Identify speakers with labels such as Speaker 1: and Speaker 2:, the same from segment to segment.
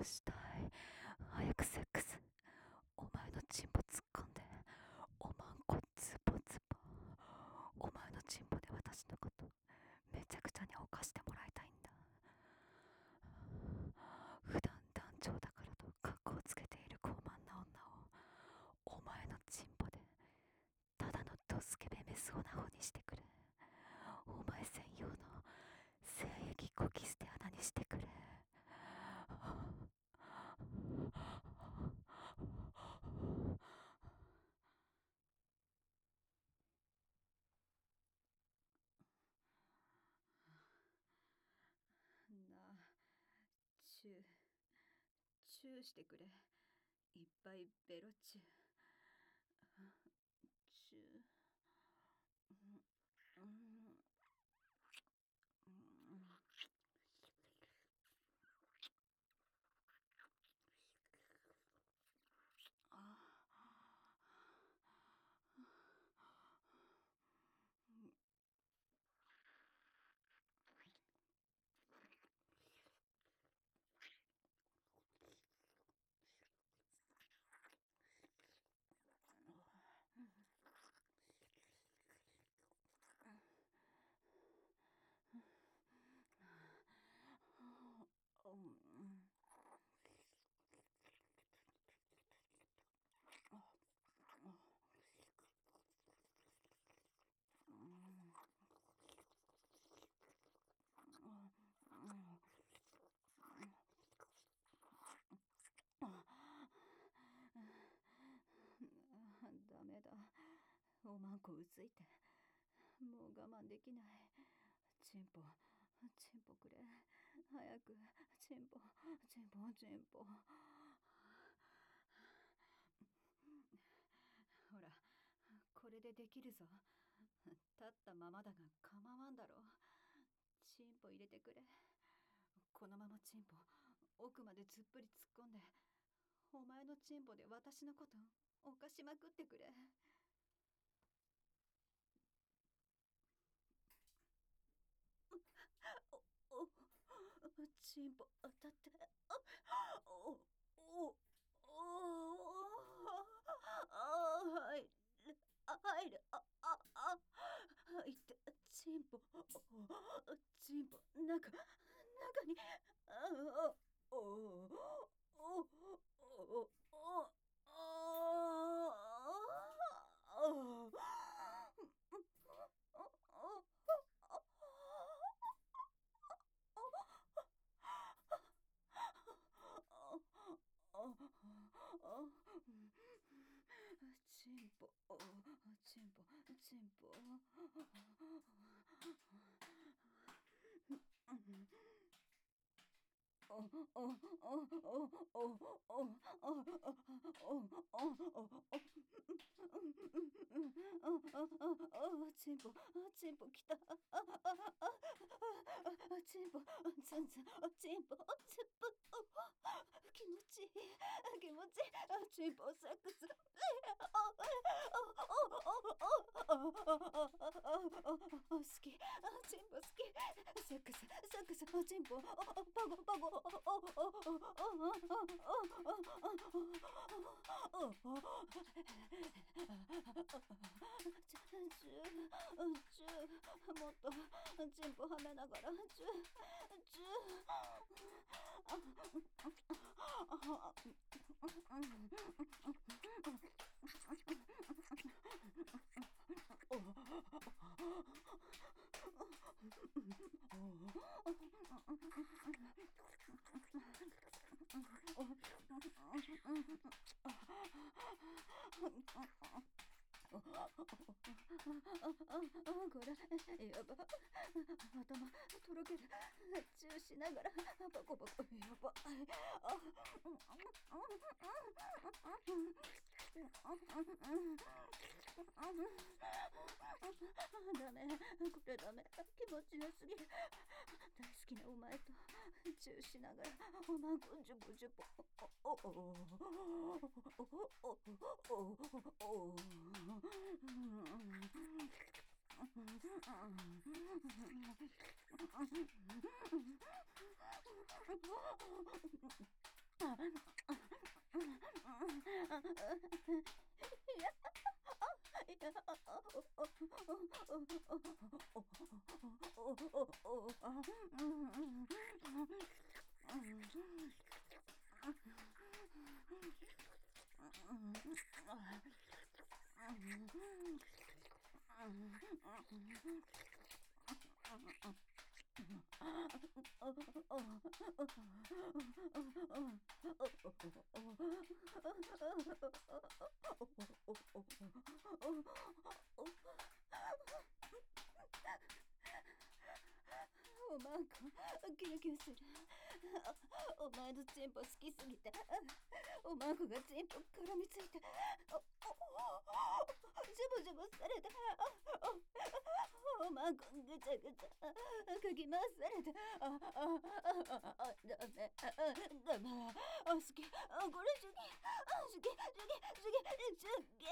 Speaker 1: したい。早くセックス。お前のチンポ突っ込んで、おまんこズボズボ。お前のチンポで私のことめちゃくちゃに犯してもらいたいんだ。普段団長だからと格好つけている高慢な女をお前のチンポでただのドスケベメスオナホにしてくれ。お前専用の精液コキ捨て穴にしてくれ。
Speaker 2: なあ、チューしてくれ。いっぱいベロチュー。チュー。ダメだ。おまんこうついて。もう我慢できない。チンポくれ。早く。チンポ。ほら、これでできるぞ。立ったままだが構わんだろ。チンポ入れてくれ。このままチンポ奥までずっぷり突っ込んで、お前のチンポで私のこと犯しまくってくれ。おチンポ当たって。おお入る。いってチンポ中に。おおおおチンポ。チンポきた。チンポツンツン。チンポツップ。気持ちいい。チンポセックス。好き。チンポ好き。セックス。チンポパゴ。もっとチンポはめながら。これやば。頭とろける。チューしながらパコやば。ダメ。これダメ。気持ちよすぎる。大好きなお前とチューしながらおまんこジュボ。 おまんこ、キュンキュンする。お前のチンポ好きすぎて、おまんこがチンポ絡みついて、ジュボジュボされた。おまんこぐちゃぐちゃかき回されて、ダメ、ダメ、好き、これ主義、主義、主義、主義。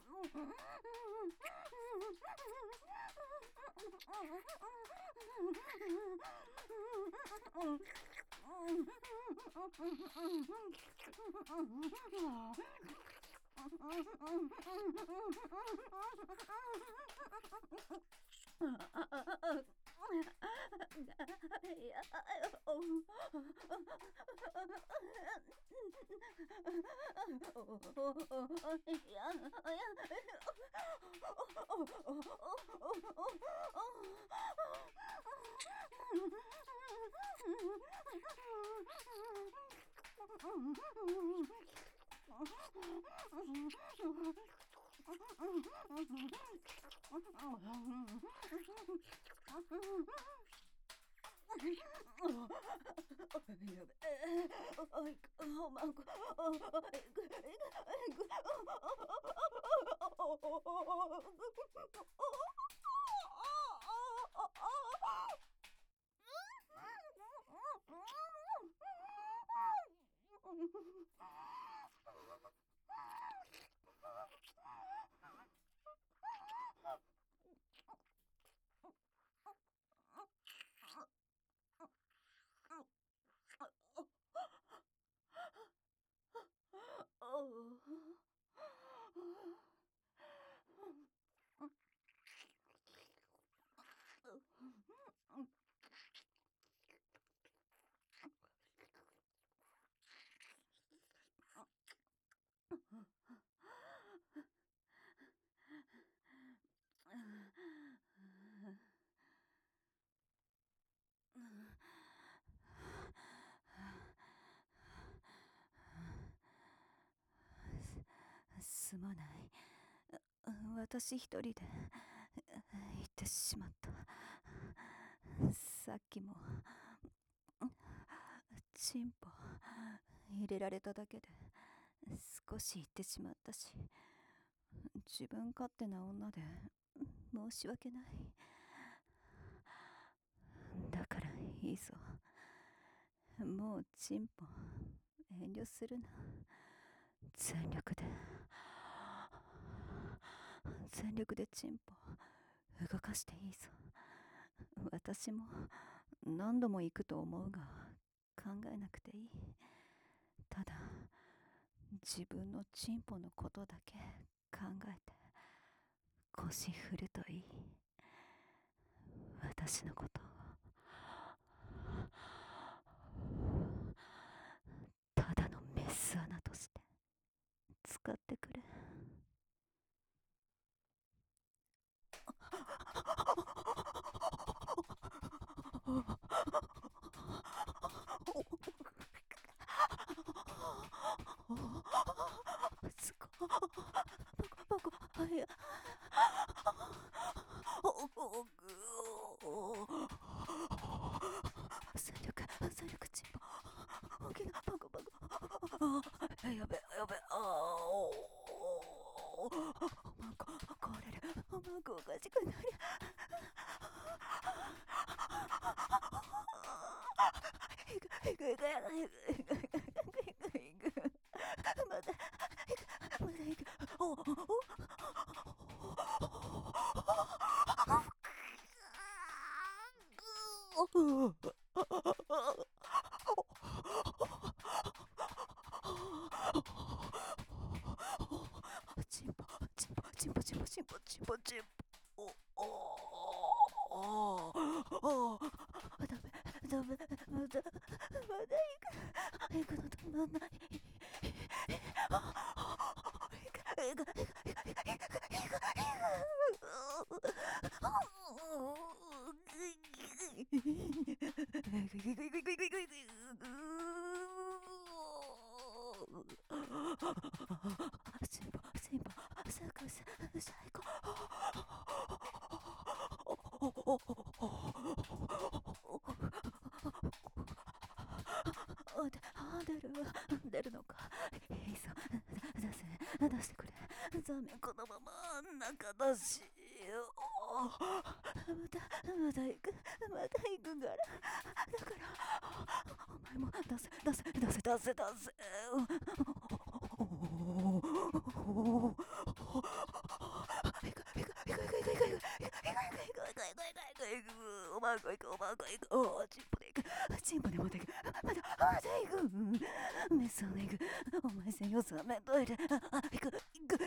Speaker 2: すまない。私一人で行ってしまった。さっきもチンポ入れられただけで少し行ってしまったし、自分勝手な女で申し訳ない。だからいいぞ、もうチンポ遠慮するな。全力でチンポ動かしていいぞ。私も何度も行くと思うが考えなくていい。ただ自分のチンポのことだけ考えて腰振るといい。私のことをただのメス穴として使ってくれ。すごい。バカ、いや。戦力チンポ。大きなバカ。やべ。おまんこ壊れる。おまんこおかしくなり。いく。まだいく。
Speaker 1: チンポ。ダメ、まだ行くの止まんない。チンポ、サーカス、最高。出るのか。いいぞ、出してくれ。ザメこのまま中だし。また行くから。だからお前も出せ。おまんこ行く。チンポでまた行く。また行く。メスを行く。お前専用サメトイレ。行く。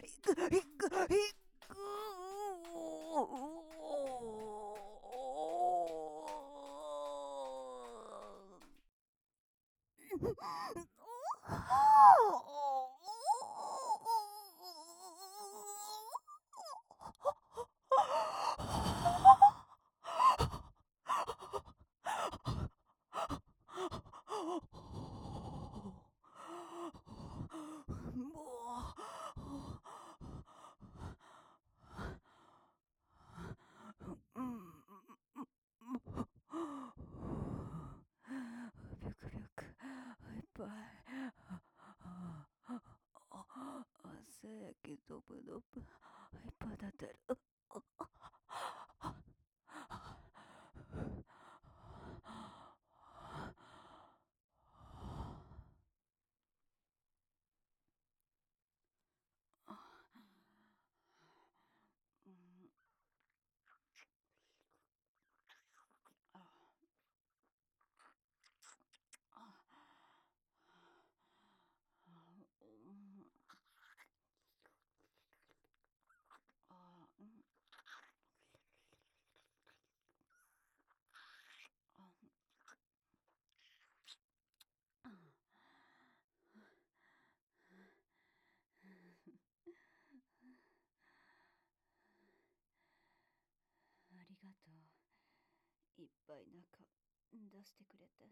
Speaker 1: いっぱい。咳ドブいっぱい出てる。ありがとう。いっぱい中出してくれて。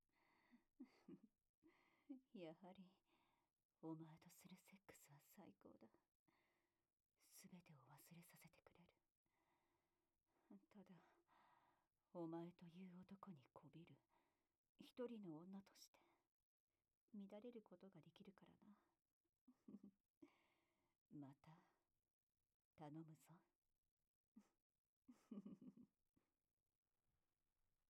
Speaker 1: やはりお前とするセックスは最高だ。すべてを忘れさせてくれる。ただお前という男にこびる一人の女として乱れることができるからな。また頼むぞ。